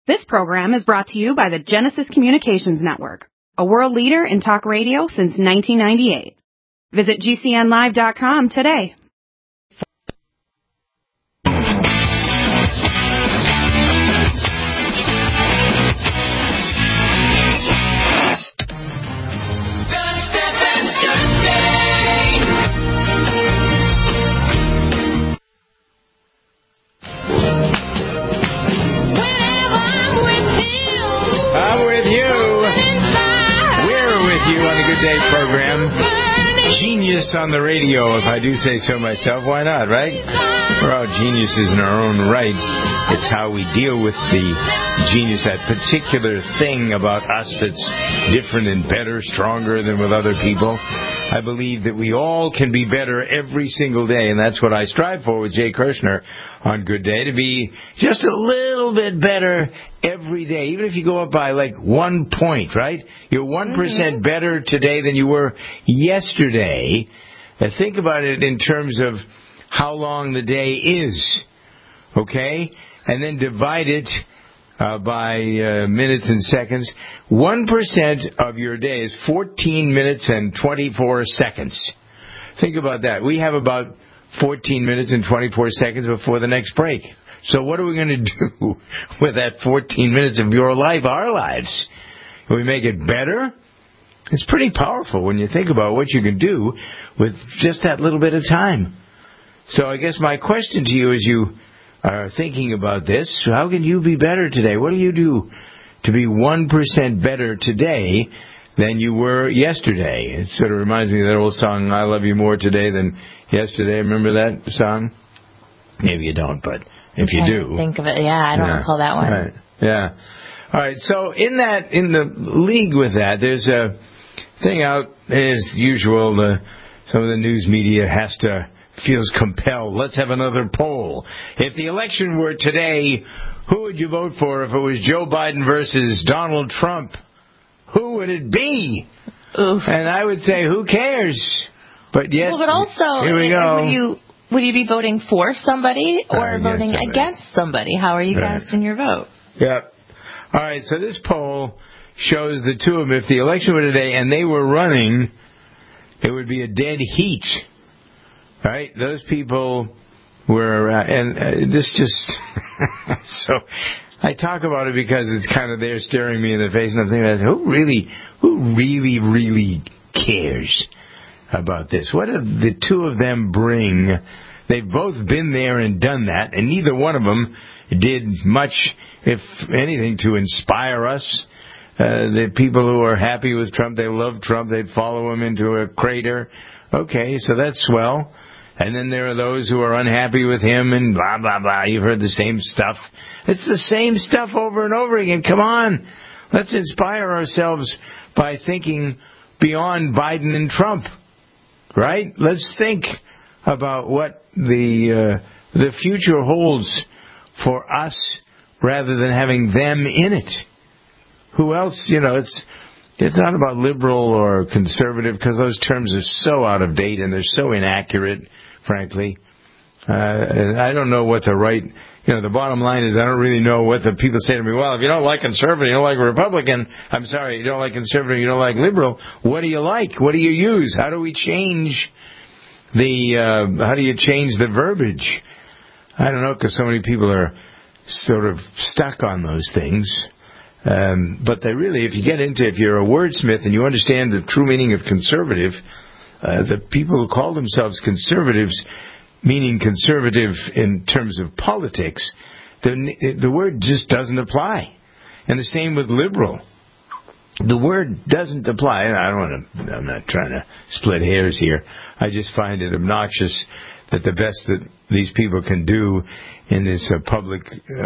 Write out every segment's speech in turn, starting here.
This program is brought to you by the Genesis Communications Network, a world leader in talk radio since 1998. Visit GCNlive.com today. Day program. Genius on the radio, if I do say so myself. Why not, right? We're all geniuses in our own right. It's how we deal with the genius, that particular thing about us that's different and better, stronger than with other people. I believe that we all can be better every single day, and that's what I strive for with Jay Kirshner on Good Day, to be just a little bit better every day, even if you go up by like 1 point, right? You're 1% better today than you were yesterday. And think about it in terms of how long the day is, okay? And then divide it by minutes and seconds. 1% of your day is 14 minutes and 24 seconds. Think about that. We have about 14 minutes and 24 seconds before the next break. So what are we going to do with that 14 minutes of your life, our lives? Can we make it better? It's pretty powerful when you think about what you can do with just that little bit of time. So I guess my question to you as you are thinking about this, how can you be better today? What do you do to be 1% better today than you were yesterday? It sort of reminds me of that old song, I Love You More Today Than Yesterday. Remember that song? Maybe you don't, but if you do. Think of it. Yeah, I don't recall that one. Right. Yeah. All right. So in the league with that, there's a thing out as usual. Some of the news media feels compelled. Let's have another poll. If the election were today, who would you vote for if it was Joe Biden versus Donald Trump? Who would it be? Oof. And I would say, who cares? But yet, but also, here we go. Would you be voting for somebody or voting against somebody? How are you casting your vote? Yep. All right, so this poll shows the two of them. If the election were today and they were running, it would be a dead heat. Right? Those people were, and this just, so I talk about it because it's kind of there staring me in the face, and I'm thinking, who really cares about this? What do the two of them bring? They've both been there and done that, and neither one of them did much, if anything, to inspire us. The people who are happy with Trump, they love Trump, they'd follow him into a crater. Okay, so that's swell. And then there are those who are unhappy with him and blah, blah, blah. You've heard the same stuff. It's the same stuff over and over again. Come on. Let's inspire ourselves by thinking beyond Biden and Trump. Right? Let's think about what the future holds for us rather than having them in it. Who else? It's not about liberal or conservative because those terms are so out of date and they're so inaccurate, frankly. I don't know what the right, the bottom line is I don't really know what the people say to me. Well, if you don't like conservative, you don't like Republican, I'm sorry, you don't like conservative, you don't like liberal, what do you like? What do you use? How do we change how do you change the verbiage? I don't know, because so many people are sort of stuck on those things. But they really, if you're a wordsmith and you understand the true meaning of conservative, the people who call themselves conservatives, meaning conservative in terms of politics, the word just doesn't apply. And the same with liberal. The word doesn't apply. I'm not trying to split hairs here. I just find it obnoxious that the best that these people can do in this public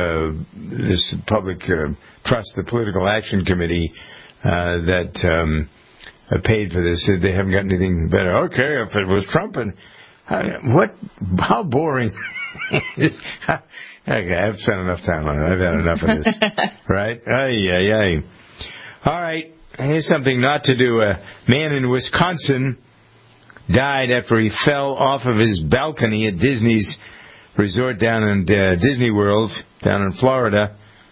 trust, the Political Action Committee that paid for this, they haven't got anything better. Okay, if it was Trump and how boring is. Okay, I've spent enough time on it. I've had enough of this. Right? Ay. All right, here's something not to do. A man in Wisconsin died after he fell off of his balcony at Disney's resort down in Disney World, down in Florida.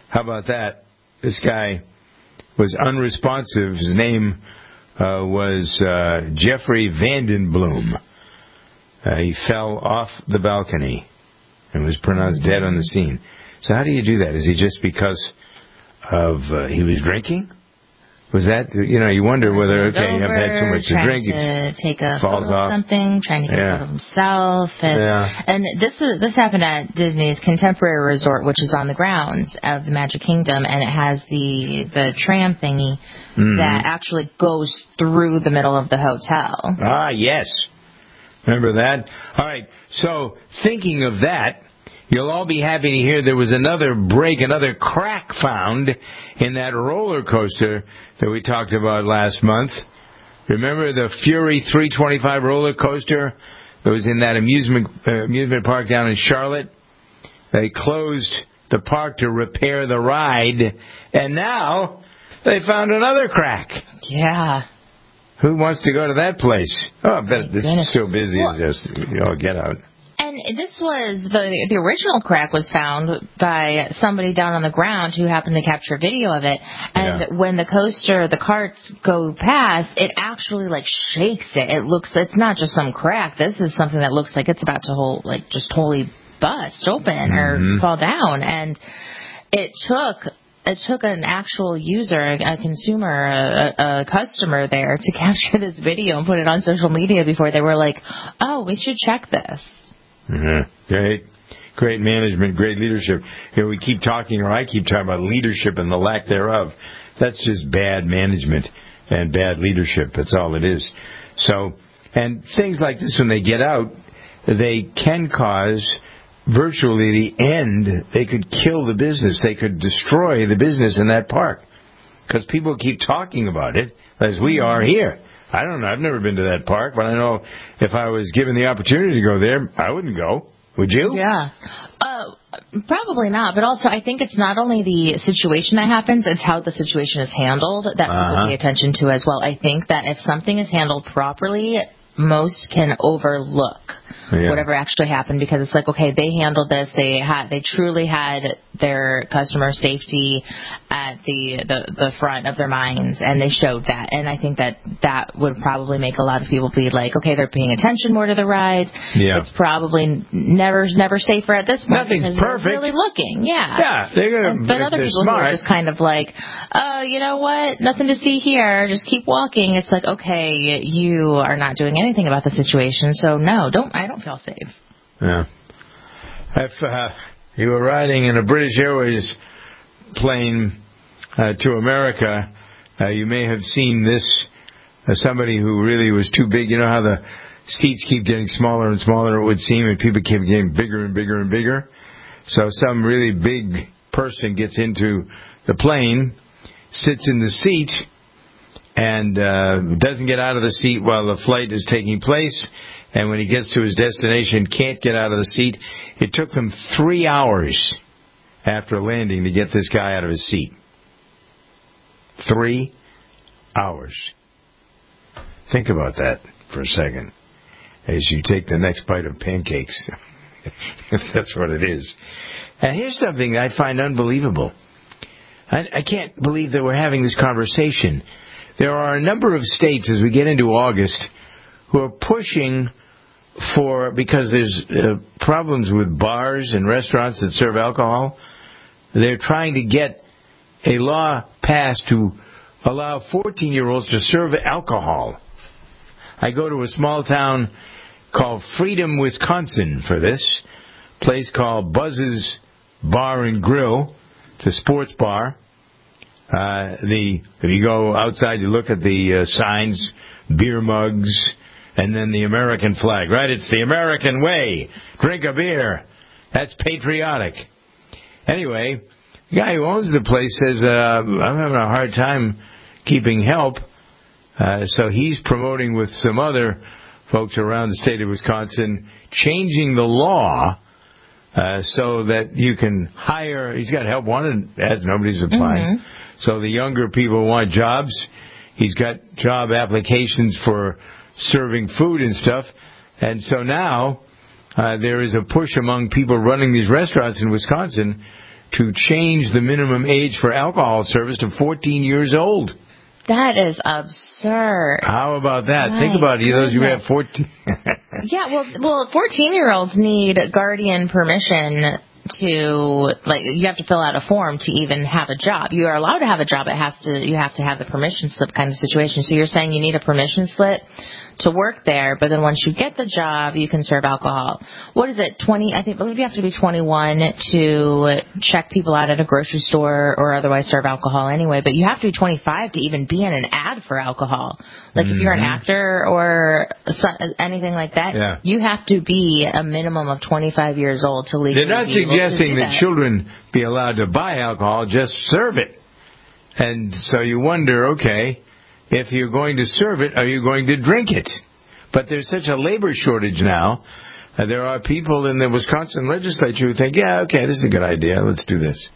How about that? This guy was unresponsive. His name was Jeffrey Vandenbloom. He fell off the balcony and was pronounced dead on the scene. So how do you do that? Is he just because of he was drinking? Was that, you wonder whether, okay, I've had too much to drink. Trying to take a photo of something, trying to get a photo of himself. And this happened at Disney's Contemporary Resort, which is on the grounds of the Magic Kingdom, and it has the tram thingy that actually goes through the middle of the hotel. Ah, yes. Remember that? All right, so thinking of that, you'll all be happy to hear there was another crack found in that roller coaster that we talked about last month. Remember the Fury 325 roller coaster that was in that amusement park down in Charlotte? They closed the park to repair the ride, and now they found another crack. Yeah. Who wants to go to that place? Oh, I bet it's so busy as this. Get out. And this was the original crack was found by somebody down on the ground who happened to capture video of it. And when the carts go past, it actually shakes it. It's not just some crack. This is something that looks like it's about to just totally bust open or fall down. And it took an actual user, a consumer, a customer there to capture this video and put it on social media before they were like, oh, we should check this. Great management, great leadership. We keep talking, or I keep talking about leadership and the lack thereof. That's just bad management and bad leadership. That's all it is. So, and things like this, when they get out, they can cause virtually the end. They could kill the business. They could destroy the business in that park because people keep talking about it, as we are here. I don't know. I've never been to that park, but I know if I was given the opportunity to go there, I wouldn't go. Would you? Yeah. Probably not. But also, I think it's not only the situation that happens, it's how the situation is handled that people pay attention to as well. I think that if something is handled properly, most can overlook whatever actually happened, because it's like, okay, they handled this. They truly had their customer safety at the front of their minds, and they showed that. And I think that would probably make a lot of people be like, okay, they're paying attention more to the rides. Yeah. It's probably never safer at this point. Nothing's perfect. They're really looking. Yeah. Yeah. But other people who are just kind of like, oh, you know what? Nothing to see here. Just keep walking. It's like, okay, you are not doing anything about the situation, so no, I don't feel safe. Yeah. If you were riding in a British Airways plane to America, you may have seen this. Somebody who really was too big. You know how the seats keep getting smaller and smaller, it would seem, and people keep getting bigger and bigger and bigger. So some really big person gets into the plane, sits in the seat, and doesn't get out of the seat while the flight is taking place. And when he gets to his destination, can't get out of the seat. It took them 3 hours after landing to get this guy out of his seat. 3 hours. Think about that for a second as you take the next bite of pancakes, if that's what it is. And here's something I find unbelievable. I can't believe that we're having this conversation. There are a number of states, as we get into August, who are pushing for, because there's problems with bars and restaurants that serve alcohol, they're trying to get a law passed to allow 14-year-olds to serve alcohol. I go to a small town called Freedom, Wisconsin for this place called Buzz's Bar and Grill. It's a sports bar. If you go outside, you look at the signs, beer mugs, and then the American flag, right? It's the American way. Drink a beer. That's patriotic. Anyway, the guy who owns the place says, I'm having a hard time keeping help. So he's promoting with some other folks around the state of Wisconsin, changing the law so that you can hire. He's got help wanted ads. Nobody's applying. So the younger people want jobs. He's got job applications for serving food and stuff. And so now there is a push among people running these restaurants in Wisconsin to change the minimum age for alcohol service to 14 years old. That is absurd. How about that? My Think about it. Those who have 14. Yeah, well, 14-year-olds need guardian permission to, like, you have to fill out a form to even have a job. You are allowed to have a job. You have to have the permission slip kind of situation. So you're saying you need a permission slip to work there, but then once you get the job, you can serve alcohol. What is it, 20? I believe you have to be 21 to check people out at a grocery store or otherwise serve alcohol anyway, but you have to be 25 to even be in an ad for alcohol. Like if you're an actor or anything like that, you have to be a minimum of 25 years old to legally. They're not suggesting that children be allowed to buy alcohol, just serve it. And so you wonder, okay, if you're going to serve it, are you going to drink it? But there's such a labor shortage now. There are people in the Wisconsin legislature who think, yeah, okay, this is a good idea. Let's do this.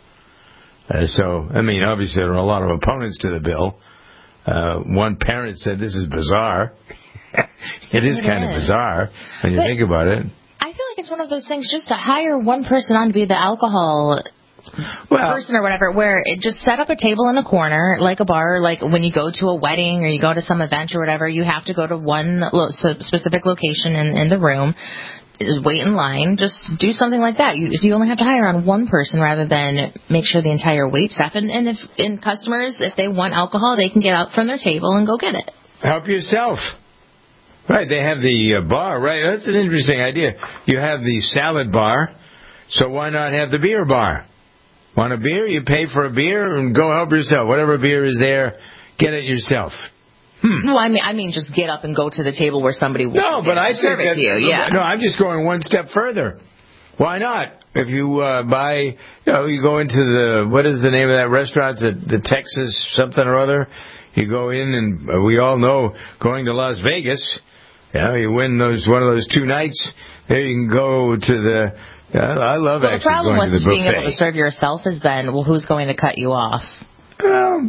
Obviously there are a lot of opponents to the bill. One parent said this is bizarre. It is kind of bizarre when you think about it. I feel like it's one of those things just to hire one person on to be the alcohol person or whatever, where it just set up a table in a corner, like a bar, like when you go to a wedding or you go to some event or whatever, you have to go to one specific location in the room, just wait in line, just do something like that. You only have to hire on one person rather than make sure the entire wait staff. And if customers, if they want alcohol, they can get up from their table and go get it. Help yourself. Right, they have the bar, right? That's an interesting idea. You have the salad bar, so why not have the beer bar? Want a beer? You pay for a beer and go help yourself. Whatever beer is there, get it yourself. No, I mean, just get up and go to the table where somebody will serve it to you. Yeah. No, I'm just going one step further. Why not? If you buy, you go into what is the name of that restaurant? The Texas something or other. You go in, and we all know going to Las Vegas, you win one of those 2 nights. There you can go to the. I love actually going to the buffet. The problem with being able to serve yourself is then, who's going to cut you off? A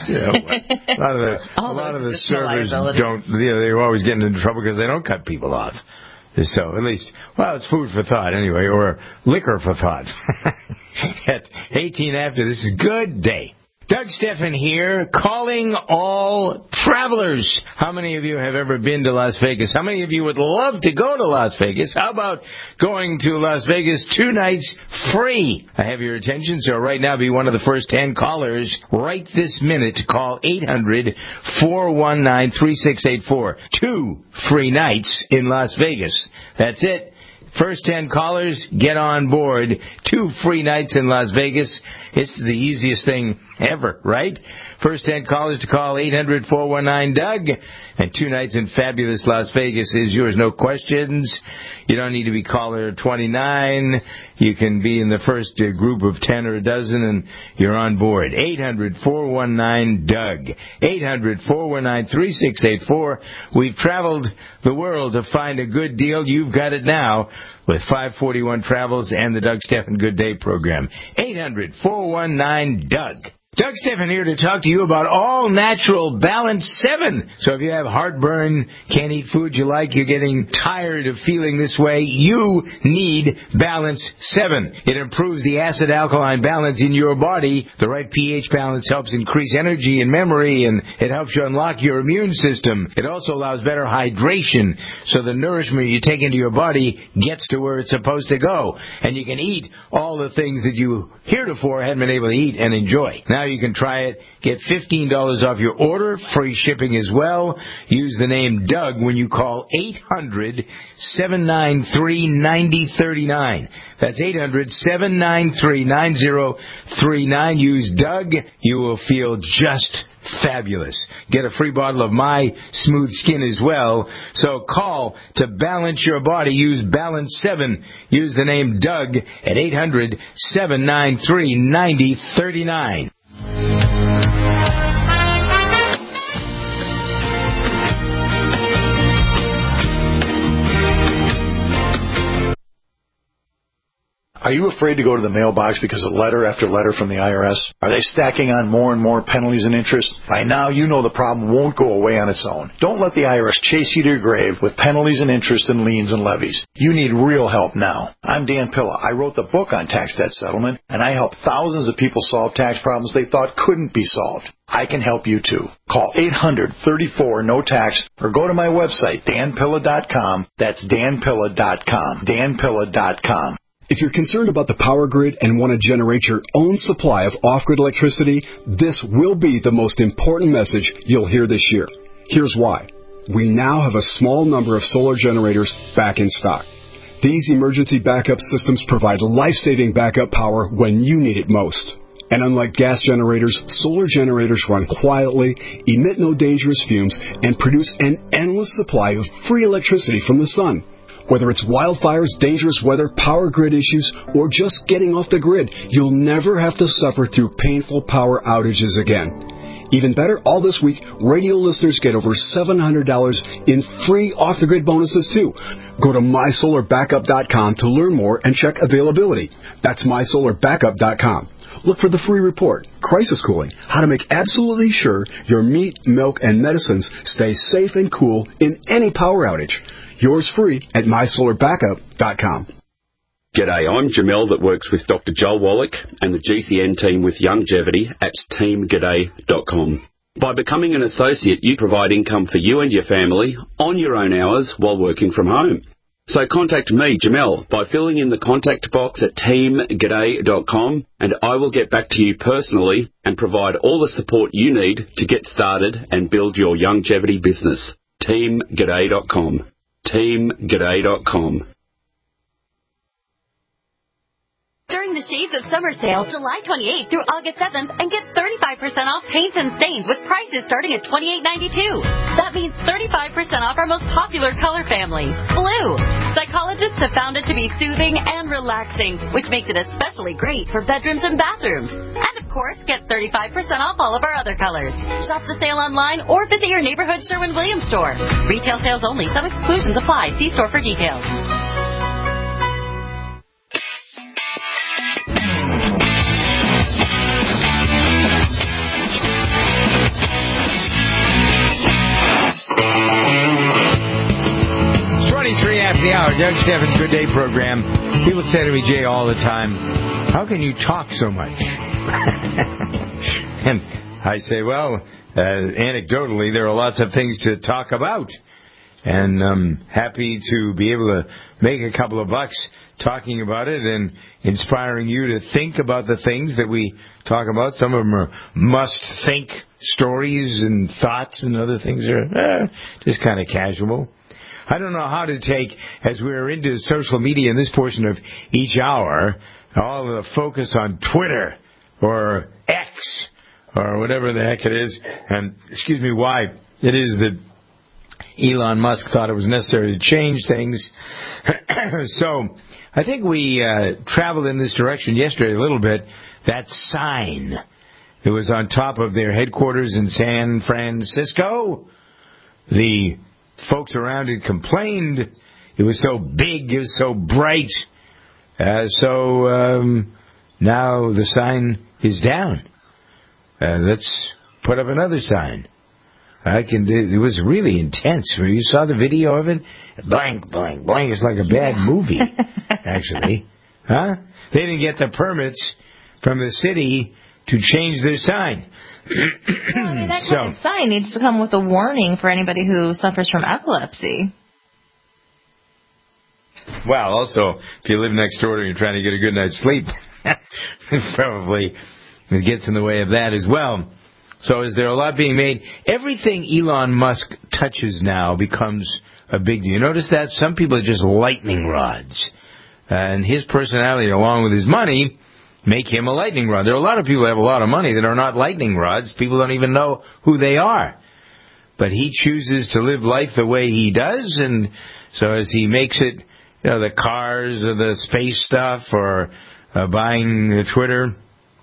lot of the servers don't. They're always getting into trouble because they don't cut people off. So at least, it's food for thought anyway, or liquor for thought. At 18 after, this is good day. Doug Steffen here, calling all travelers. How many of you have ever been to Las Vegas? How many of you would love to go to Las Vegas? How about going to Las Vegas 2 nights free? I have your attention, so right now be one of the first 10 callers right this minute to call 800-419-3684. 2 free nights in Las Vegas. That's it. First 10 callers, get on board. 2 free nights in Las Vegas. It's the easiest thing ever, right? First 10 callers to call 800-419-DOUG. And 2 nights in fabulous Las Vegas is yours, no questions. You don't need to be caller 29. You can be in the first group of 10 or a dozen, and you're on board. 800-419-DOUG. 800-419-3684. We've traveled the world to find a good deal. You've got it now with 541 Travels and the Doug Steffen Good Day program. 800-419-DOUG. Doug Steffen here to talk to you about All Natural Balance 7. So if you have heartburn, can't eat food you like, you're getting tired of feeling this way, you need Balance 7. It improves the acid-alkaline balance in your body. The right pH balance helps increase energy and memory, and it helps you unlock your immune system. It also allows better hydration, so the nourishment you take into your body gets to where it's supposed to go. And you can eat all the things that you heretofore hadn't been able to eat and enjoy. Now you can try it. Get $15 off your order. Free shipping as well. Use the name Doug when you call 800-793-9039. That's 800-793-9039. Use Doug. You will feel just fabulous. Get a free bottle of My Smooth Skin as well. So call to balance your body. Use Balance 7. Use the name Doug at 800-793-9039. Are you afraid to go to the mailbox because of letter after letter from the IRS? Are they stacking on more and more penalties and interest? By now, you know the problem won't go away on its own. Don't let the IRS chase you to your grave with penalties and interest and liens and levies. You need real help now. I'm Dan Pilla. I wrote the book on tax debt settlement, and I help thousands of people solve tax problems they thought couldn't be solved. I can help you too. Call 800-34-NO-TAX or go to my website, danpilla.com. That's danpilla.com. danpilla.com. If you're concerned about the power grid and want to generate your own supply of off-grid electricity, this will be the most important message you'll hear this year. Here's why. We now have a small number of solar generators back in stock. These emergency backup systems provide life-saving backup power when you need it most. And unlike gas generators, solar generators run quietly, emit no dangerous fumes, and produce an endless supply of free electricity from the sun. Whether it's wildfires, dangerous weather, power grid issues, or just getting off the grid, you'll never have to suffer through painful power outages again. Even better, all this week, radio listeners get over $700 in free off-the-grid bonuses, too. Go to mysolarbackup.com to learn more and check availability. That's mysolarbackup.com. Look for the free report, Crisis Cooling, how to make absolutely sure your meat, milk, and medicines stay safe and cool in any power outage. Yours free at mysolarbackup.com. G'day, I'm Jamel that works with Dr. Joel Wallach and the GCN team with Longevity at teamg'day.com. By becoming an associate, you provide income for you and your family on your own hours while working from home. So contact me, Jamel, by filling in the contact box at teamg'day.com, and I will get back to you personally and provide all the support you need to get started and build your longevity business. teamg'day.com. teamg'day.com. During the Shades of Summer sale, July 28th through August 7th, and get 35% off paints and stains with prices starting at $28.92. That means 35% off our most popular color family, blue. Psychologists have found it to be soothing and relaxing, which makes it especially great for bedrooms and bathrooms. And of course, get 35% off all of our other colors. Shop the sale online or visit your neighborhood Sherwin-Williams store. Retail sales only. Some exclusions apply. See store for details. After the hour, Doug Steffens' Good Day program. People say to me, Jay, all the time, how can you talk so much? And I say, well, anecdotally, there are lots of things to talk about. And I'm happy to be able to make a couple of bucks talking about it and inspiring you to think about the things that we talk about. Some of them are must-think stories and thoughts, and other things are just kind of casual. I don't know how to take, as we're into social media in this portion of each hour, all the focus on Twitter or X or whatever the heck it is, and excuse me, why it is that Elon Musk thought it was necessary to change things. So I think we traveled in this direction yesterday a little bit. That sign that was on top of their headquarters in San Francisco, the folks around it complained it was so big, it was so bright. So now the sign is down. Let's put up another sign. It was really intense. You saw the video of it? Blank, blank, blank. It's like a bad movie, actually. Huh? They didn't get the permits from the city to change their sign. Well, I mean, that kind of sign needs to come with a warning for anybody who suffers from epilepsy. Well, also, if you live next door and you're trying to get a good night's sleep, probably it gets in the way of that as well. So is there a lot being made? Everything Elon Musk touches now becomes a big deal. You notice that? Some people are just lightning rods. And his personality, along with his money, make him a lightning rod. There are a lot of people who have a lot of money that are not lightning rods. People don't even know who they are. But he chooses to live life the way he does, and so as he makes it, the cars or the space stuff or buying Twitter,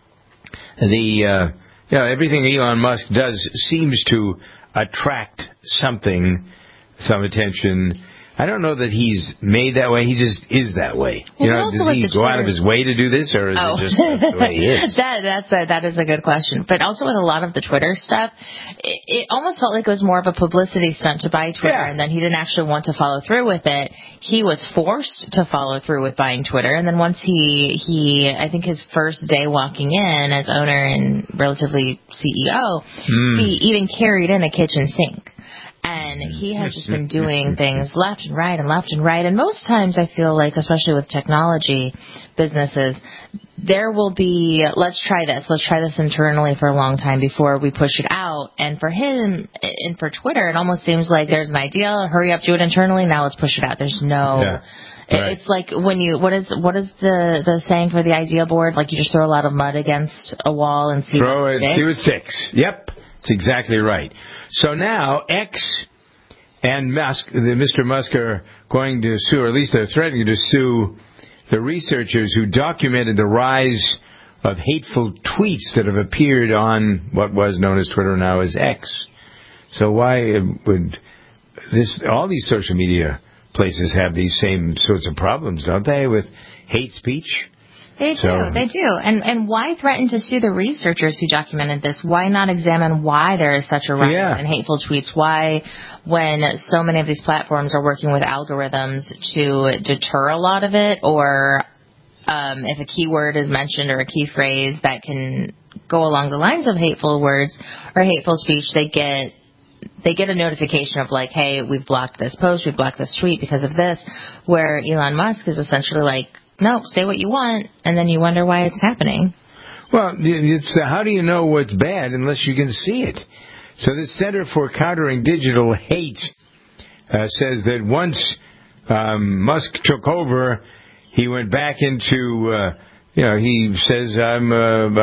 everything Elon Musk does seems to attract some attention. I don't know that he's made that way. He just is that way. Well, does he go out of his way to do this, or is it just the way he is? That is a good question. But also with a lot of the Twitter stuff, it almost felt like it was more of a publicity stunt to buy Twitter, and then he didn't actually want to follow through with it. He was forced to follow through with buying Twitter, and then once he I think his first day walking in as owner and relatively CEO, he even carried in a kitchen sink. And he has just been doing things left and right and left and right. And most times I feel like, especially with technology businesses, there will be, let's try this internally for a long time before we push it out. And for him and for Twitter, it almost seems like there's an idea, hurry up, do it internally, now let's push it out. There's no... Yeah. Right. It's like when you, what is the saying for the idea board? Like you just throw a lot of mud against a wall and see what sticks. Yep, that's exactly right. So now X and Mr. Musk are going to sue, or at least they're threatening to sue, the researchers who documented the rise of hateful tweets that have appeared on what was known as Twitter, now as X. So why would all these social media places have these same sorts of problems, don't they, with hate speech? They do. And why threaten to sue the researchers who documented this? Why not examine why there is such a rise in hateful tweets? Why, when so many of these platforms are working with algorithms to deter a lot of it, or if a keyword is mentioned or a key phrase that can go along the lines of hateful words or hateful speech, they get a notification of like, hey, we've blocked this post, we've blocked this tweet because of this, where Elon Musk is essentially like, no, say what you want, and then you wonder why it's happening. Well, it's how do you know what's bad unless you can see it? So the Center for Countering Digital Hate says that once Musk took over, he went back into... he says, I'm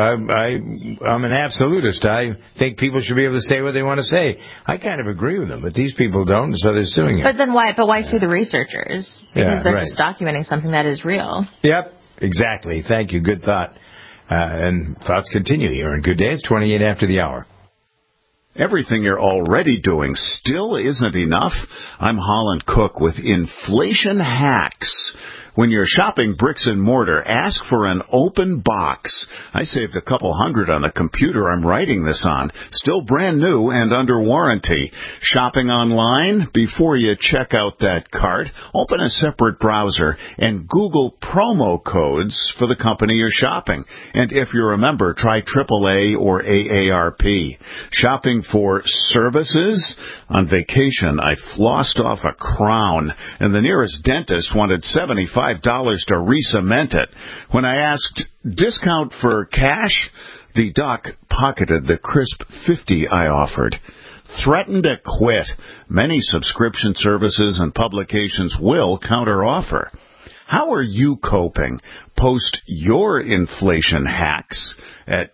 an absolutist. I think people should be able to say what they want to say. I kind of agree with them, but these people don't, so they're suing him. But then why sue the researchers? Because they're just documenting something that is real. Yep, exactly. Thank you. Good thought. And thoughts continue here on Good Day. It's 28 after the hour. Everything you're already doing still isn't enough? I'm Holland Cook with Inflation Hacks. When you're shopping bricks and mortar, ask for an open box. I saved a couple $100 on the computer I'm writing this on. Still brand new and under warranty. Shopping online? Before you check out that cart, open a separate browser and Google promo codes for the company you're shopping. And if you're a member, try AAA or AARP. Shopping for services? On vacation, I flossed off a crown, and the nearest dentist wanted $75 to re-cement it. When I asked, discount for cash? The doc pocketed the crisp $50 I offered. Threatened to quit. Many subscription services and publications will counteroffer. How are you coping? Post your inflation hacks at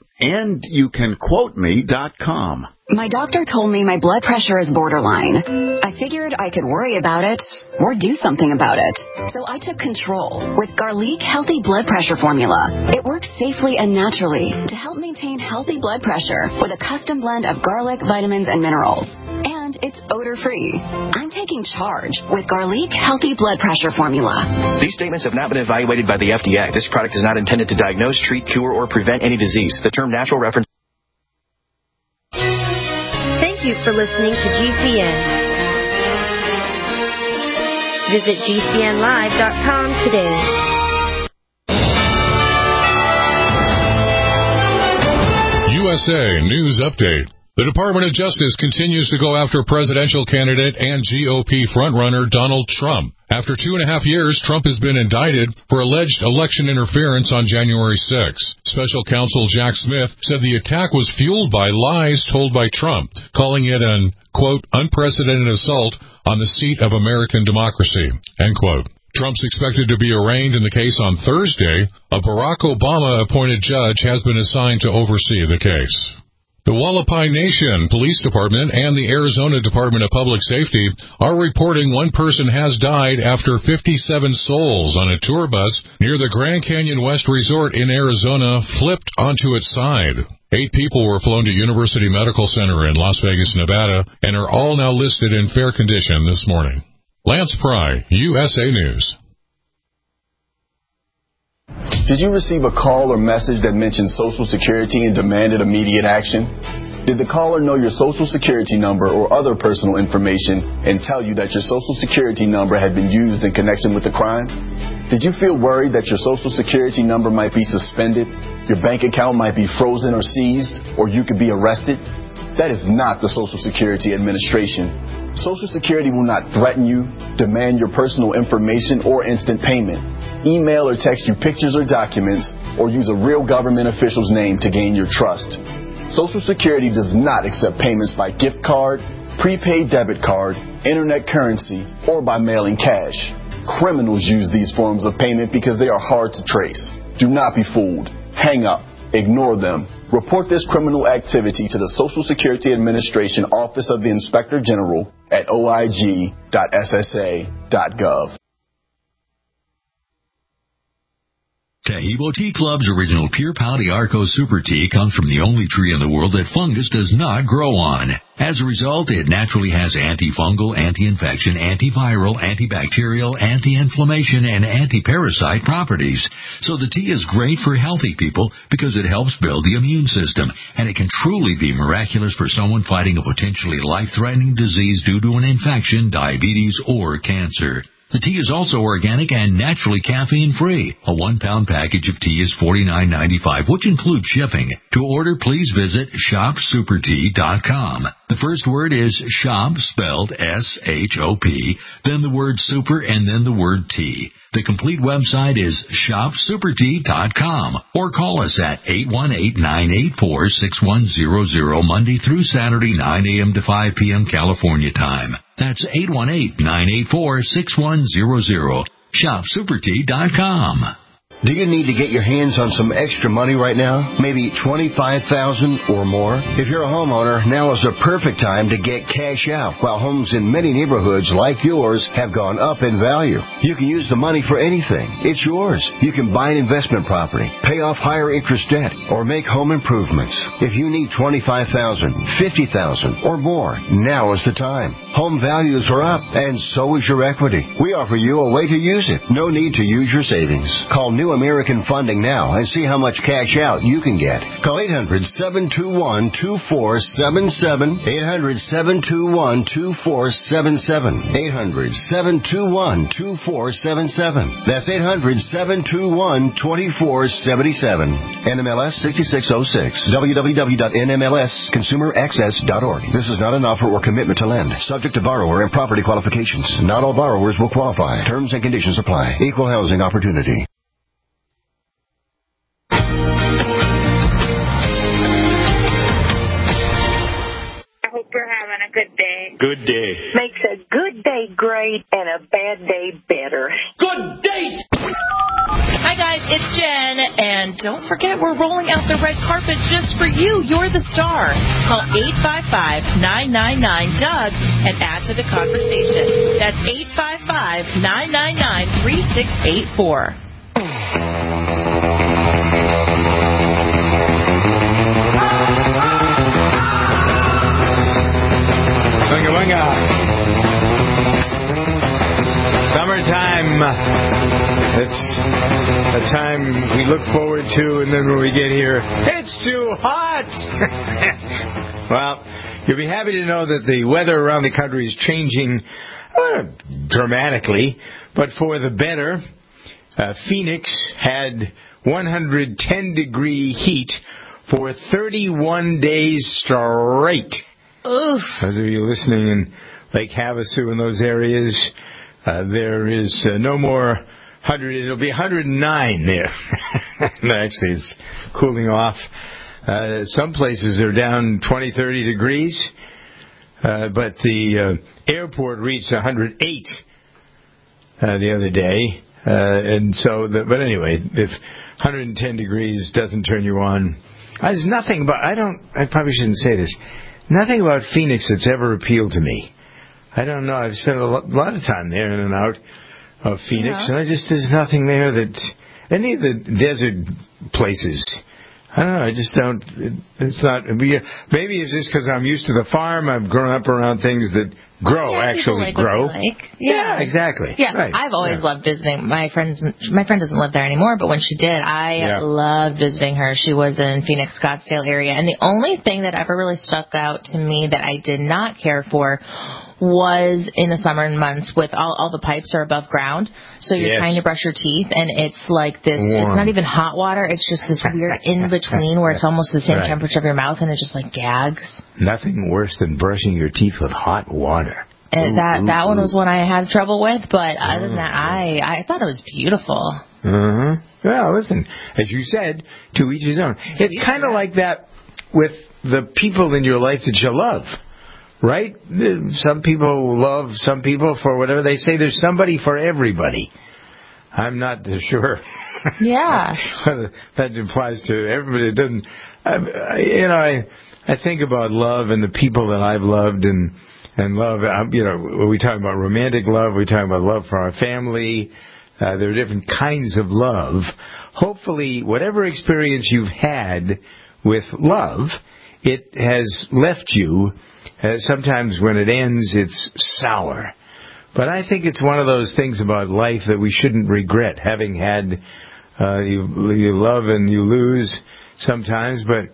andyoucanquoteme.com. My doctor told me my blood pressure is borderline. I figured I could worry about it or do something about it. So I took control with Garlic Healthy Blood Pressure Formula. It works safely and naturally to help maintain healthy blood pressure with a custom blend of garlic, vitamins, and minerals. And it's odor-free. I'm taking charge with Garlic Healthy Blood Pressure Formula. These statements have not been evaluated by the FDA. This product is not intended to diagnose, treat, cure, or prevent any disease. The term natural reference. Thank you for listening to GCN. Visit GCNlive.com today. USA News Update. The Department of Justice continues to go after presidential candidate and GOP frontrunner Donald Trump. After 2.5 years, Trump has been indicted for alleged election interference on January 6. Special counsel Jack Smith said the attack was fueled by lies told by Trump, calling it an, quote, unprecedented assault on the seat of American democracy, end quote. Trump's expected to be arraigned in the case on Thursday. A Barack Obama-appointed judge has been assigned to oversee the case. The Wallapai Nation Police Department and the Arizona Department of Public Safety are reporting one person has died after 57 souls on a tour bus near the Grand Canyon West Resort in Arizona flipped onto its side. 8 people were flown to University Medical Center in Las Vegas, Nevada, and are all now listed in fair condition this morning. Lance Pry, USA News. Did you receive a call or message that mentioned Social Security and demanded immediate action? Did the caller know your Social Security number or other personal information and tell you that your Social Security number had been used in connection with the crime? Did you feel worried that your Social Security number might be suspended, your bank account might be frozen or seized, or you could be arrested? That is not the Social Security Administration. Social Security will not threaten you, demand your personal information, or instant payment, email or text you pictures or documents, or use a real government official's name to gain your trust. Social Security does not accept payments by gift card, prepaid debit card, internet currency, or by mailing cash. Criminals use these forms of payment because they are hard to trace. Do not be fooled. Hang up. Ignore them. Report this criminal activity to the Social Security Administration Office of the Inspector General at oig.ssa.gov. Taheebo Tea Club's original Pure Pau d'Arco Super Tea comes from the only tree in the world that fungus does not grow on. As a result, it naturally has antifungal, anti-infection, antiviral, antibacterial, anti-inflammation, and anti-parasite properties. So the tea is great for healthy people because it helps build the immune system, and it can truly be miraculous for someone fighting a potentially life-threatening disease due to an infection, diabetes, or cancer. The tea is also organic and naturally caffeine-free. A 1-pound package of tea is $49.95, which includes shipping. To order, please visit shopsupertea.com. The first word is shop, spelled S-H-O-P, then the word super, and then the word tea. The complete website is shopsupertea.com, or call us at 818-984-6100 Monday through Saturday, 9 a.m. to 5 p.m. California time. That's 818-984-6100. shopsupertea.com. Do you need to get your hands on some extra money right now? Maybe $25,000 or more? If you're a homeowner, now is the perfect time to get cash out, while homes in many neighborhoods like yours have gone up in value. You can use the money for anything. It's yours. You can buy an investment property, pay off higher interest debt, or make home improvements. If you need $25,000, $50,000, or more, now is the time. Home values are up, and so is your equity. We offer you a way to use it. No need to use your savings. Call New American Funding now and see how much cash out you can get. Call 800-721-2477. 800-721-2477. 800-721-2477. That's 800-721-2477. NMLS 6606. www.nmlsconsumeraccess.org. This is not an offer or commitment to lend. Subject to borrower and property qualifications. Not all borrowers will qualify. Terms and conditions apply. Equal housing opportunity. You're having a good day. Good day. Makes a good day great and a bad day better. Good day! Hi, guys. It's Jen. And don't forget, we're rolling out the red carpet just for you. You're the star. Call 855-999-DOUG and add to the conversation. That's 855-999-3684. Summertime. It's a time we look forward to, and then when we get here, it's too hot. Well, you'll be happy to know that the weather around the country is changing dramatically, but for the better. Phoenix had 110-degree heat for 31 days straight. Oof. Those of you listening in Lake Havasu and those areas, there is no more 100. It'll be 109 there. Actually, it's cooling off. Some places are down 20, 30 degrees, but the airport reached 108 the other day. And so, but anyway, if 110 degrees doesn't turn you on, there's nothing about, I probably shouldn't say this, nothing about Phoenix that's ever appealed to me. I don't know. I've spent a lot of time there in and out of Phoenix, and there's nothing there that, any of the desert places, I don't know, I just don't, it's not, maybe it's just because I'm used to the farm, I've grown up around things that actually grow. Yeah, exactly. Yeah, right. I've always loved visiting my friend doesn't live there anymore, but when she did, I loved visiting her. She was in Phoenix, Scottsdale area, and the only thing that ever really stuck out to me that I did not care for was in the summer months with all the pipes are above ground, so you're trying to brush your teeth, and it's like this. Warm. It's not even hot water. It's just this weird in between where it's almost the same temperature of your mouth, and it just like gags. Nothing worse than brushing your teeth with hot water. And that one was one I had trouble with, but other than that, I thought it was beautiful. Well, listen, as you said, to each his own. It's kind of like that with the people in your life that you love. Right? Some people love some people for whatever they say. There's somebody for everybody. I'm not sure. Yeah. That applies to everybody. It doesn't. I think about love and the people that I've loved and love. We talk about romantic love. We talk about love for our family. There are different kinds of love. Hopefully, whatever experience you've had with love, it has left you. Sometimes when it ends, it's sour. But I think it's one of those things about life that we shouldn't regret. Having had, you love and you lose sometimes, but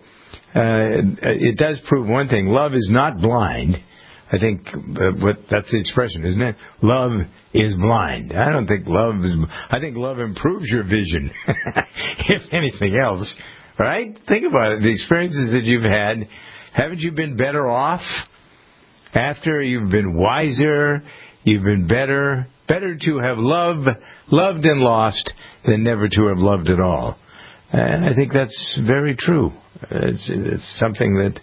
it does prove one thing. Love is not blind. I think that's the expression, isn't it? Love is blind. I don't think love is... I think love improves your vision, if anything else. Right? Think about it. The experiences that you've had, haven't you been better off? After you've been wiser, you've been better to have loved and lost than never to have loved at all. And I think that's very true. It's something that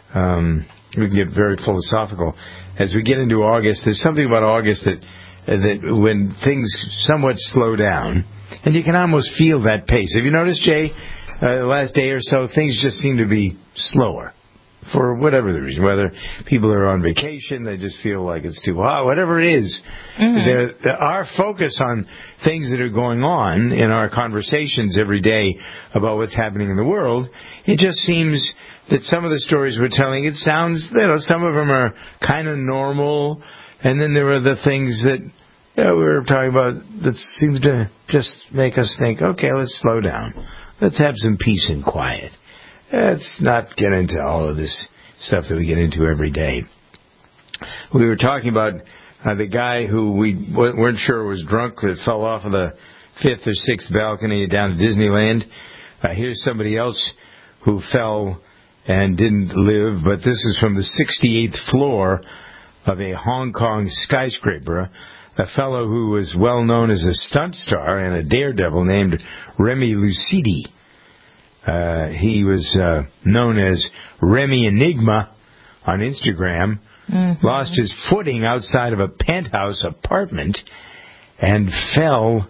we can get very philosophical. As we get into August, there's something about August that when things somewhat slow down, and you can almost feel that pace. Have you noticed, Jay, the last day or so, things just seem to be slower. For whatever the reason, whether people are on vacation, they just feel like it's too hot, whatever it is. Our focus on things that are going on in our conversations every day about what's happening in the world, it just seems that some of the stories we're telling, it sounds, some of them are kind of normal, and then there are the things that we were talking about that seems to just make us think, okay, let's slow down. Let's have some peace and quiet. Let's not get into all of this stuff that we get into every day. We were talking about the guy who we weren't sure was drunk that fell off of the 5th or 6th balcony down at Disneyland. Here's somebody else who fell and didn't live, but this is from the 68th floor of a Hong Kong skyscraper. A fellow who was well known as a stunt star and a daredevil named Remy Lucidi. He was known as Remy Enigma on Instagram, lost his footing outside of a penthouse apartment and fell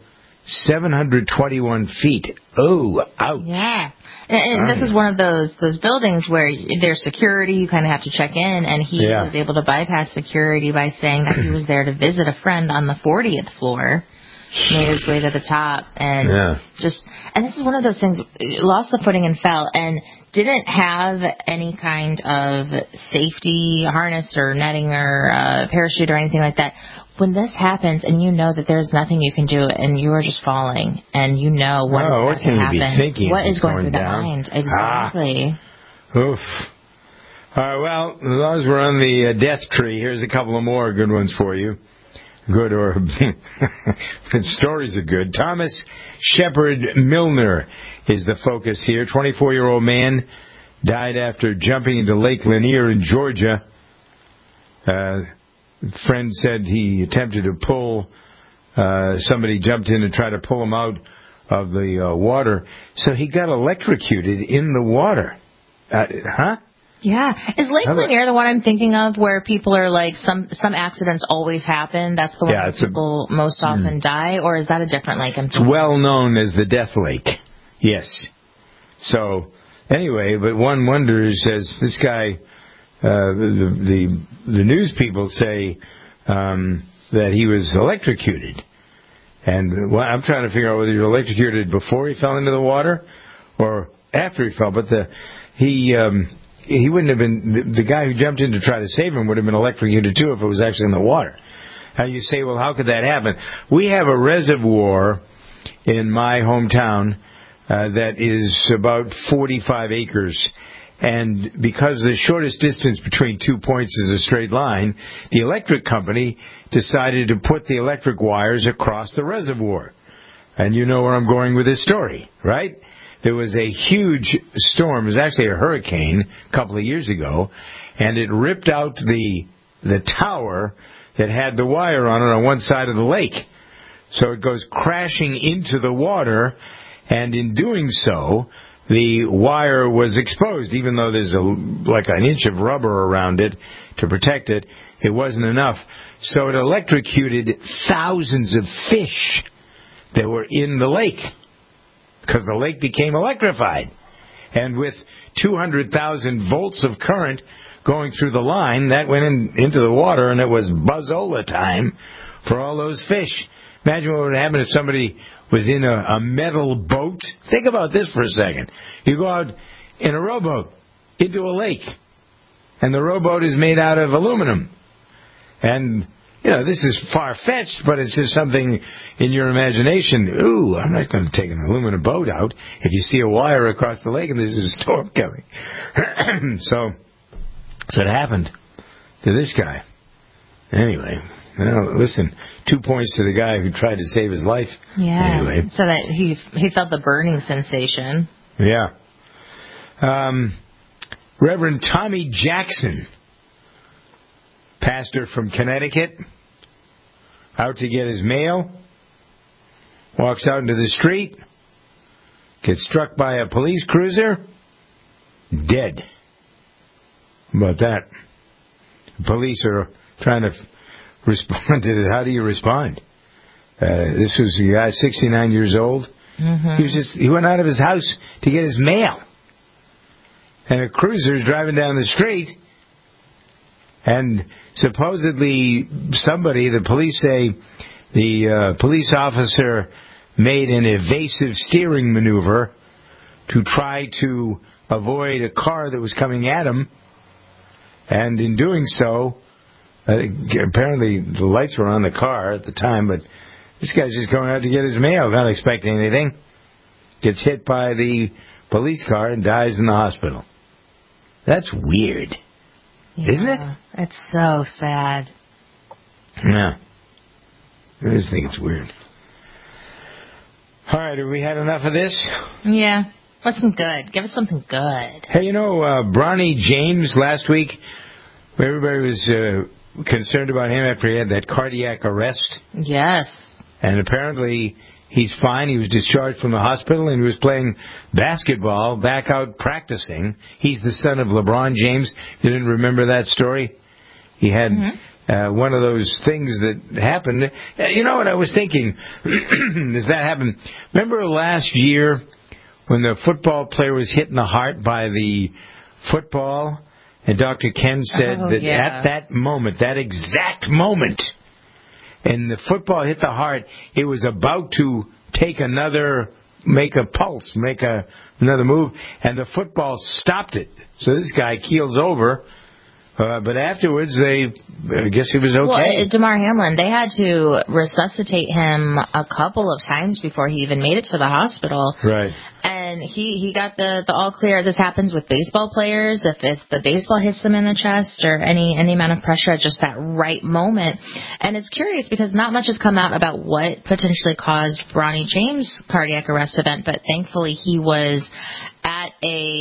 721 feet. Oh, ouch. Yeah. And this is one of those buildings where there's security, you kind of have to check in, and he was able to bypass security by saying that he was there to visit a friend on the 40th floor. Made his way to the top, and and this is one of those things, lost the footing and fell, and didn't have any kind of safety harness or netting or parachute or anything like that. When this happens, and you know that there's nothing you can do, and you are just falling, and you know what's going to happen, what is going through that mind? Exactly. Oof. All right, well, as long as we're on the death tree, here's a couple of more good ones for you. Good or stories are good. Thomas Shepard Milner is the focus here. 24-year-old man died after jumping into Lake Lanier in Georgia. Friend said he attempted to pull. Somebody jumped in and tried to pull him out of the water, so he got electrocuted in the water. Yeah. Is Lake Lanier the one I'm thinking of where people are like, some accidents always happen? That's the one where people most often die? Or is that a different lake? It's well known as the Death Lake. Yes. So, anyway, but one wonders, as this guy, the news people say that he was electrocuted. And I'm trying to figure out whether he was electrocuted before he fell into the water or after he fell. But he wouldn't have been, the guy who jumped in to try to save him would have been electrocuted too if it was actually in the water. Now you say, well, how could that happen? We have a reservoir in my hometown that is about 45 acres. And because the shortest distance between 2 points is a straight line, the electric company decided to put the electric wires across the reservoir. And you know where I'm going with this story, right? There was a huge storm. It was actually a hurricane a couple of years ago, and it ripped out the tower that had the wire on it on one side of the lake. So it goes crashing into the water, and in doing so, the wire was exposed. Even though there's like an inch of rubber around it to protect it, it wasn't enough. So it electrocuted thousands of fish that were in the lake because the lake became electrified. And with 200,000 volts of current going through the line, that went into the water, and it was buzzola time for all those fish. Imagine what would happen if somebody was in a metal boat. Think about this for a second. You go out in a rowboat into a lake, and the rowboat is made out of aluminum. And, you know, this is far-fetched, but it's just something in your imagination. Ooh, I'm not going to take an aluminum boat out if you see a wire across the lake and there's a storm coming. So it happened to this guy. Anyway, well, listen, 2 points to the guy who tried to save his life. Yeah, anyway. So that he felt the burning sensation. Yeah. Reverend Tommy Jackson, pastor from Connecticut, out to get his mail, walks out into the street, gets struck by a police cruiser, dead. How about that? The police are trying to respond to it. How do you respond? This was a guy, 69 years old. Mm-hmm. He went out of his house to get his mail. And a cruiser is driving down the street, and supposedly somebody, the police say, the police officer made an evasive steering maneuver to try to avoid a car that was coming at him. And in doing so, apparently the lights were on the car at the time, but this guy's just going out to get his mail, not expecting anything. Gets hit by the police car and dies in the hospital. That's weird. Yeah, isn't it? It's so sad. Yeah. I just think it's weird. All right, have we had enough of this? Yeah. What's some good? Give us something good. Hey, you know, Bronny James last week, everybody was concerned about him after he had that cardiac arrest. Yes. And apparently he's fine. He was discharged from the hospital and he was playing basketball back out practicing. He's the son of LeBron James. You didn't remember that story? He had one of those things that happened. You know what I was thinking? Does that happen? Remember last year when the football player was hit in the heart by the football? And Dr. Ken said at that moment, that exact moment, and the football hit the heart, it was about to make a pulse, another move, and the football stopped it. So this guy keels over, but afterwards, I guess he was okay. Well, Damar Hamlin, they had to resuscitate him a couple of times before he even made it to the hospital. Right. And he got the all clear. This happens with baseball players. If the baseball hits them in the chest or any amount of pressure at just that right moment. And it's curious because not much has come out about what potentially caused Bronny James' cardiac arrest event, but thankfully he was at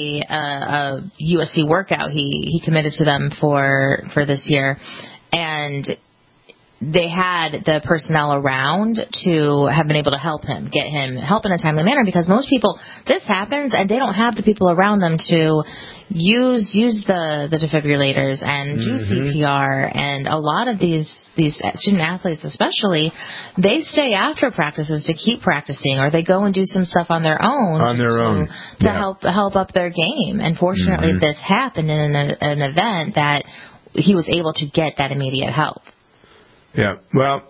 a USC workout. He committed to them for this year, and they had the personnel around to have been able to help him, get him help in a timely manner, because most people, this happens and they don't have the people around them to use the defibrillators and do CPR. And a lot of these student athletes especially, they stay after practices to keep practicing, or they go and do some stuff on their own to help up their game. And fortunately this happened in an event that he was able to get that immediate help. Yeah, well,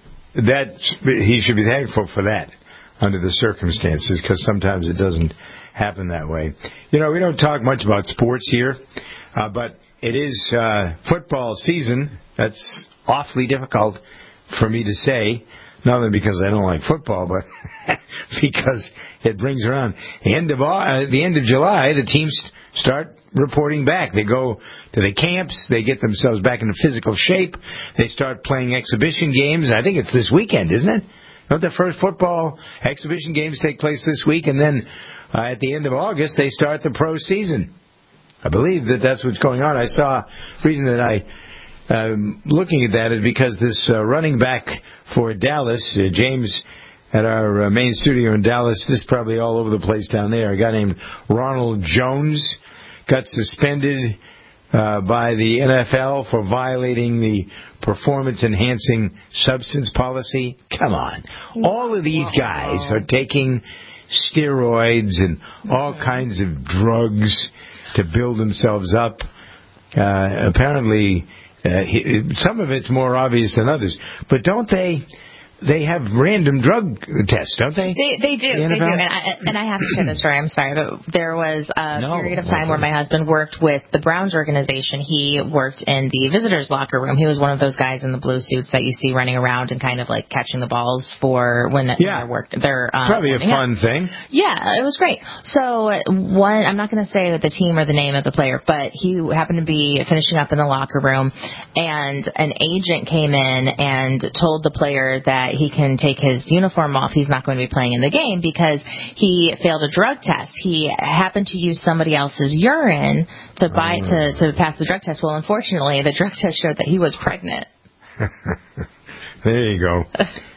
he should be thankful for that under the circumstances, because sometimes it doesn't happen that way. We don't talk much about sports here, but it is football season. That's awfully difficult for me to say, not only because I don't like football, but because it brings around the end of July, the teams start reporting back. They go to the camps, they get themselves back into physical shape, they start playing exhibition games. I think it's this weekend, isn't it? Don't the first football exhibition games take place this week, and then at the end of August they start the pro season? I believe that's what's going on. I saw the reason that looking at that is because this running back for Dallas, James, at our main studio in Dallas, this is probably all over the place down there, a guy named Ronald Jones got suspended by the NFL for violating the performance-enhancing substance policy. Come on. All of these guys are taking steroids and all kinds of drugs to build themselves up. Apparently, some of it's more obvious than others. But don't they have random drug tests, don't they? They do. They do. And I have to share this story. I'm sorry, but there was a period of time where my husband worked with the Browns organization. He worked in the visitors' locker room. He was one of those guys in the blue suits that you see running around and kind of like catching the balls for when they're working. Probably a fun thing. Yeah, it was great. So I'm not going to say the team or the name of the player, but he happened to be finishing up in the locker room, and an agent came in and told the player that he can take his uniform off. He's not going to be playing in the game because he failed a drug test. He happened to use somebody else's urine to pass the drug test. Well, unfortunately, the drug test showed that he was pregnant. There you go.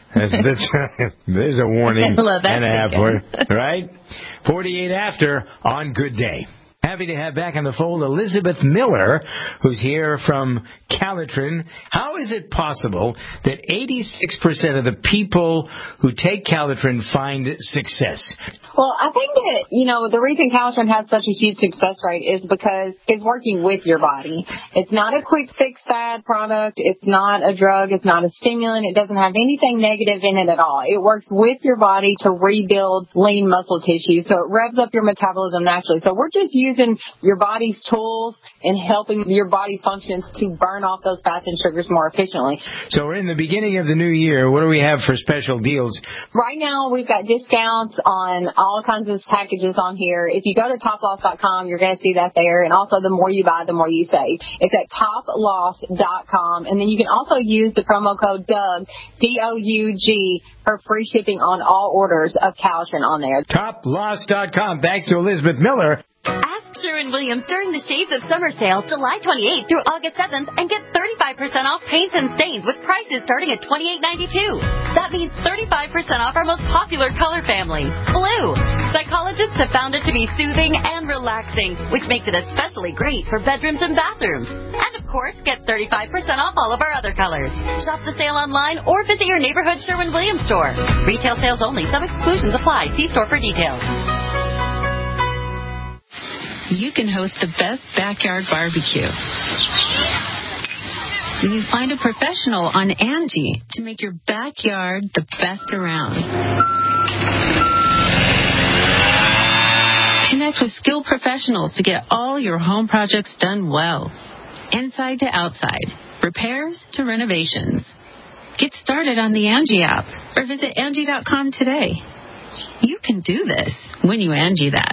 There's a warning and a half for it, right? 48 after on Good Day. Happy to have back on the fold Elizabeth Miller, who's here from Calitrin. How is it possible that 86% of the people who take Calitrin find success? Well, I think that, the reason Calitrin has such a huge success rate is because it's working with your body. It's not a quick fix fad product. It's not a drug. It's not a stimulant. It doesn't have anything negative in it at all. It works with your body to rebuild lean muscle tissue, so it revs up your metabolism naturally. So we're just using your body's tools and helping your body's functions to burn off those fats and sugars more efficiently. So we're in the beginning of the new year. What do we have for special deals? Right now, we've got discounts on all kinds of packages on here. If you go to toploss.com, you're going to see that there. And also, the more you buy, the more you save. It's at toploss.com. And then you can also use the promo code DOUG, D-O-U-G, for free shipping on all orders of Calitrin on there. Toploss.com. Thanks to Elizabeth Miller. Ask Sherwin-Williams during the Shades of Summer sale July 28th through August 7th and get 35% off paints and stains with prices starting at $28.92. That means 35% off our most popular color family, blue. Psychologists have found it to be soothing and relaxing, which makes it especially great for bedrooms and bathrooms. And of course, get 35% off all of our other colors. Shop the sale online or visit your neighborhood Sherwin-Williams store. Retail sales only. Some exclusions apply. See store for details. You can host the best backyard barbecue when you find a professional on Angie to make your backyard the best around. Connect with skilled professionals to get all your home projects done well. Inside to outside, repairs to renovations. Get started on the Angie app or visit Angie.com today. You can do this when you Angie that.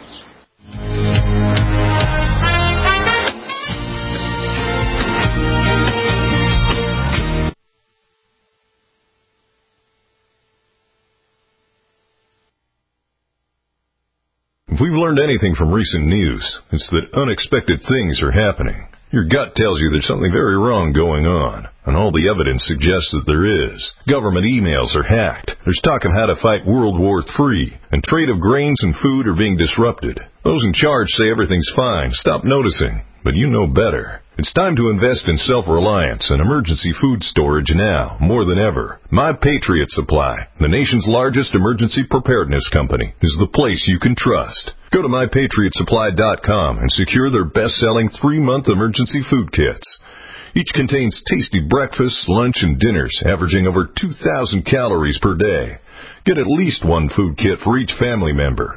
If we've learned anything from recent news, it's that unexpected things are happening. Your gut tells you there's something very wrong going on, and all the evidence suggests that there is. Government emails are hacked. There's talk of how to fight World War III, and trade of grains and food are being disrupted. Those in charge say everything's fine. Stop noticing. But you know better. It's time to invest in self-reliance and emergency food storage now, more than ever. My Patriot Supply, the nation's largest emergency preparedness company, is the place you can trust. Go to MyPatriotSupply.com and secure their best-selling 3-month emergency food kits. Each contains tasty breakfasts, lunch, and dinners, averaging over 2,000 calories per day. Get at least one food kit for each family member.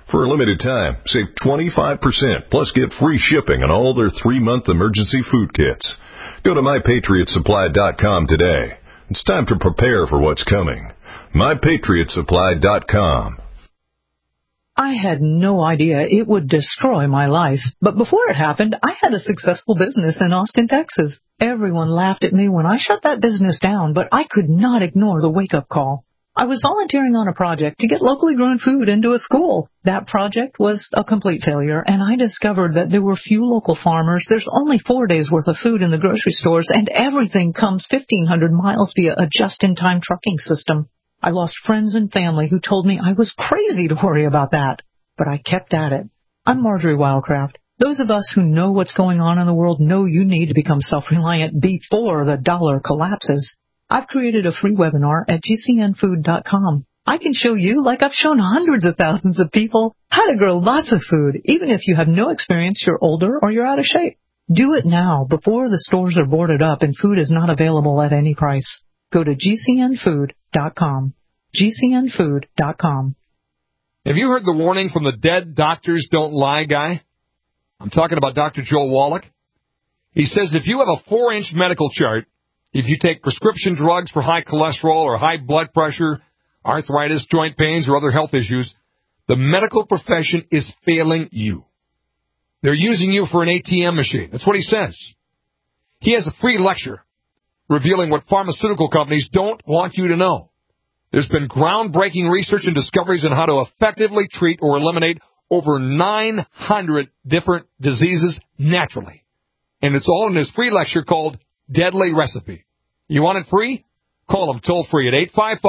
For a limited time, save 25%, plus get free shipping on all their 3-month emergency food kits. Go to MyPatriotSupply.com today. It's time to prepare for what's coming. MyPatriotSupply.com. I had no idea it would destroy my life. But before it happened, I had a successful business in Austin, Texas. Everyone laughed at me when I shut that business down, but I could not ignore the wake-up call. I was volunteering on a project to get locally grown food into a school. That project was a complete failure, and I discovered that there were few local farmers. There's only 4 days' worth of food in the grocery stores, and everything comes 1,500 miles via a just-in-time trucking system. I lost friends and family who told me I was crazy to worry about that, but I kept at it. I'm Marjorie Wildcraft. Those of us who know what's going on in the world know you need to become self-reliant before the dollar collapses. I've created a free webinar at GCNfood.com. I can show you, like I've shown hundreds of thousands of people, how to grow lots of food, even if you have no experience, you're older, or you're out of shape. Do it now, before the stores are boarded up and food is not available at any price. Go to GCNfood.com. GCNfood.com. Have you heard the warning from the Dead Doctors Don't Lie guy? I'm talking about Dr. Joel Wallach. He says if you have a 4-inch medical chart, if you take prescription drugs for high cholesterol or high blood pressure, arthritis, joint pains, or other health issues, the medical profession is failing you. They're using you for an ATM machine. That's what he says. He has a free lecture revealing what pharmaceutical companies don't want you to know. There's been groundbreaking research and discoveries on how to effectively treat or eliminate over 900 different diseases naturally. And it's all in his free lecture called Deadly Recipe. You want it free? Call him toll-free at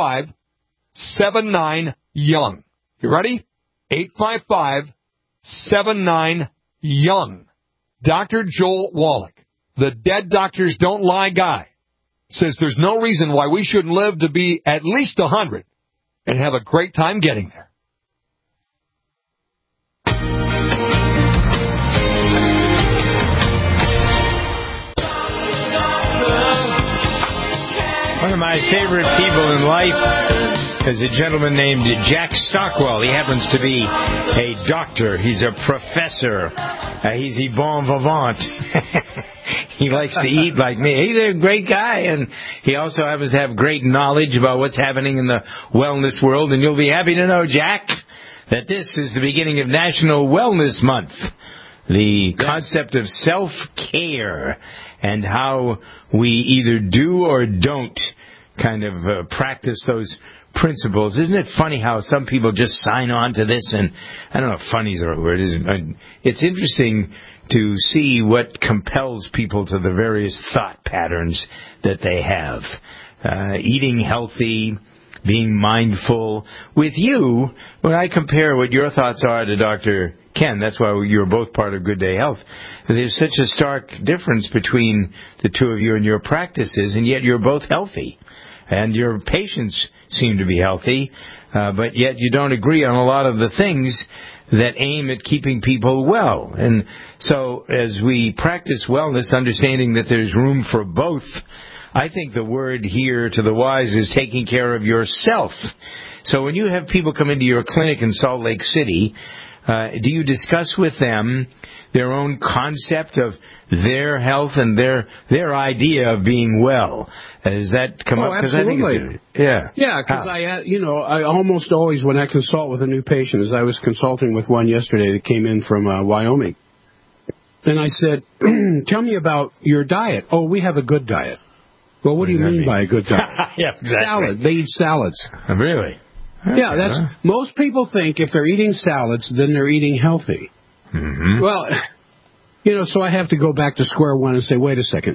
855-79-YOUNG. You ready? 855-79-YOUNG. Dr. Joel Wallach, the Dead Doctors Don't Lie guy, says there's no reason why we shouldn't live to be at least 100 and have a great time getting there. One of my favorite people in life is a gentleman named Jack Stockwell. He happens to be a doctor. He's a professor. He's a bon vivant. He likes to eat like me. He's a great guy, and he also happens to have great knowledge about what's happening in the wellness world. And you'll be happy to know, Jack, that this is the beginning of National Wellness Month. The concept of self-care and how we either do or don't kind of practice those principles. Isn't it funny how some people just sign on to this? And I don't know if funny is the right word. It's interesting to see what compels people to the various thought patterns that they have. Eating healthy, being mindful. With you, when I compare what your thoughts are to Dr. Ken, that's why you're both part of Good Day Health. There's such a stark difference between the two of you and your practices, and yet you're both healthy. And your patients seem to be healthy, but yet you don't agree on a lot of the things that aim at keeping people well. And so as we practice wellness, understanding that there's room for both, I think the word here to the wise is taking care of yourself. So when you have people come into your clinic in Salt Lake City, do you discuss with them their own concept of their health and their idea of being well? Does that come up? Absolutely. Yeah, because I almost always, when I consult with a new patient, as I was consulting with one yesterday that came in from Wyoming, and I said, tell me about your diet. Oh, we have a good diet. Well, what do you mean by a good diet? Yeah, exactly. Salad. They eat salads. Really? Yeah, most people think if they're eating salads, then they're eating healthy. Mm-hmm. Well, so I have to go back to square one and say, wait a second.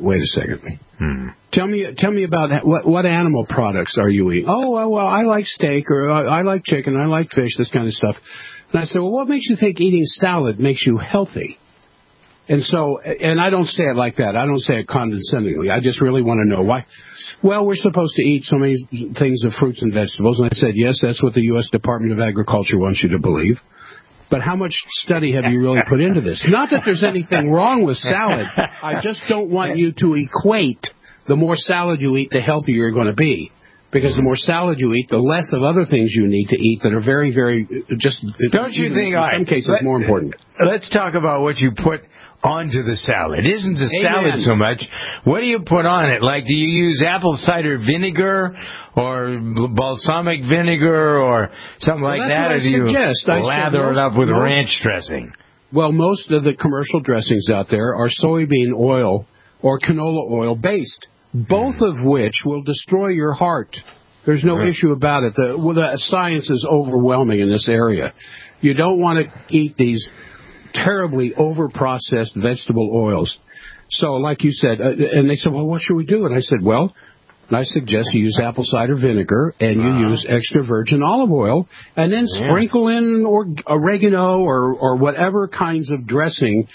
Tell me about what animal products are you eating? Oh, well, I like steak, or I like chicken, I like fish, this kind of stuff. And I said, well, what makes you think eating salad makes you healthy? And I don't say it like that. I don't say it condescendingly. I just really want to know why. Well, we're supposed to eat so many things of fruits and vegetables. And I said, yes, that's what the U.S. Department of Agriculture wants you to believe. But how much study have you really put into this? Not that there's anything wrong with salad. I just don't want you to equate the more salad you eat, the healthier you're going to be. Because the more salad you eat, the less of other things you need to eat that are very, very just. Don't you think? In some cases, more important. Let's talk about what you put onto the salad. It isn't the salad so much. What do you put on it? Like, do you use apple cider vinegar or balsamic vinegar or something like that? Or do you lather it up with ranch dressing? Well, most of the commercial dressings out there are soybean oil or canola oil based, both of which will destroy your heart. There's no issue about it. The science is overwhelming in this area. You don't want to eat these terribly over-processed vegetable oils. So, like you said, and they said, well, what should we do? And I said, well, I suggest you use apple cider vinegar and you use extra virgin olive oil and then sprinkle in oregano or whatever kinds of dressing,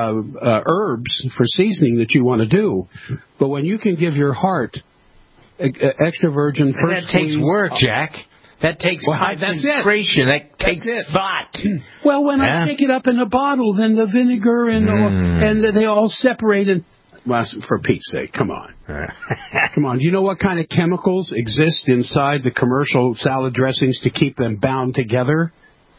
herbs for seasoning that you want to do. But when you can give your heart extra virgin first, that takes work, Jack. That takes concentration. That takes thought. Well, when I stick it up in a bottle, then the vinegar and they all separate. And well, for Pete's sake, come on. Come on. Do you know what kind of chemicals exist inside the commercial salad dressings to keep them bound together?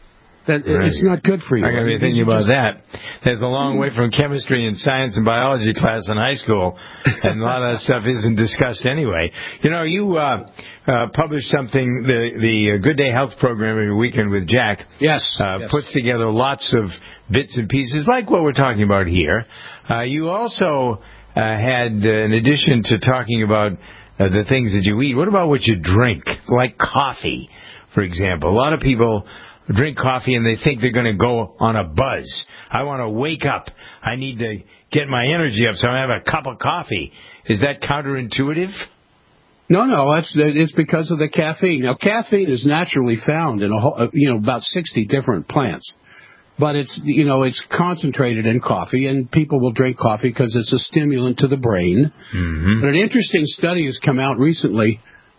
It's not good for you. I'm going to be thinking about that. There's a long way from chemistry and science and biology class in high school, and a lot of that stuff isn't discussed anyway. You know, you published something, the Good Day Health program every weekend with Jack. Yes. Puts together lots of bits and pieces, like what we're talking about here. You also had, in addition to talking about the things that you eat, what about what you drink, like coffee, for example? A lot of people drink coffee and they think they're going to go on a buzz. I want to wake up. I need to get my energy up, so I have a cup of coffee. Is that counterintuitive? No, it's because of the caffeine. Now, caffeine is naturally found in about 60 different plants. But it's concentrated in coffee, and people will drink coffee because it's a stimulant to the brain. Mm-hmm. But an interesting study has come out recently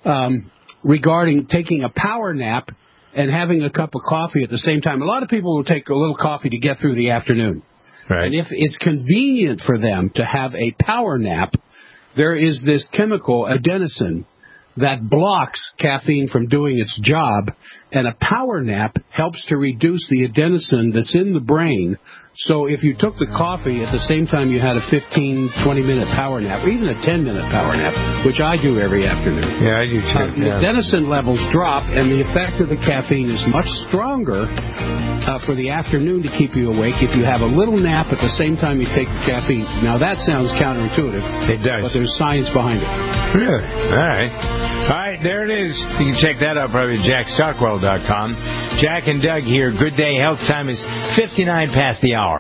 regarding taking a power nap and having a cup of coffee at the same time. A lot of people will take a little coffee to get through the afternoon. Right. And if it's convenient for them to have a power nap, there is this chemical, adenosine, that blocks caffeine from doing its job, and a power nap helps to reduce the adenosine that's in the brain. So if you took the coffee at the same time you had a 15, 20-minute power nap, or even a 10-minute power nap, which I do every afternoon. Yeah, I do too. The adenosine levels drop, and the effect of the caffeine is much stronger for the afternoon to keep you awake if you have a little nap at the same time you take the caffeine. Now, that sounds counterintuitive. It does. But there's science behind it. Really? All right, there it is. You can check that out probably at jackstockwell.com. Jack and Doug here. Good Day Health. Time is 59 past the hour.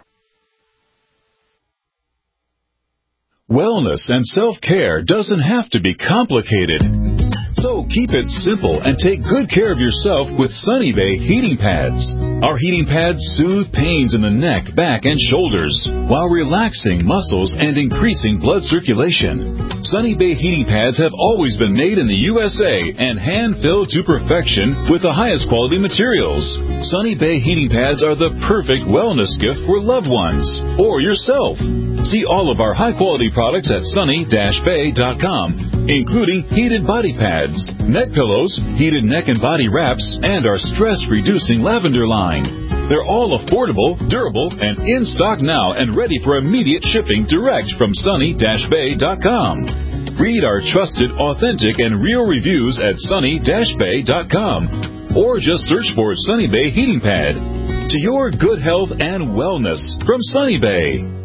Wellness and self-care doesn't have to be complicated. So keep it simple and take good care of yourself with Sunny Bay heating pads. Our heating pads soothe pains in the neck, back, and shoulders while relaxing muscles and increasing blood circulation. Sunny Bay heating pads have always been made in the USA and hand-filled to perfection with the highest quality materials. Sunny Bay heating pads are the perfect wellness gift for loved ones or yourself. See all of our high-quality products at sunny-bay.com, including heated body pads, neck pillows, heated neck and body wraps, and our stress-reducing lavender line. They're all affordable, durable, and in stock now and ready for immediate shipping direct from sunny-bay.com. Read our trusted, authentic, and real reviews at sunny-bay.com, or just search for Sunny Bay Heating Pad. To your good health and wellness from Sunny Bay.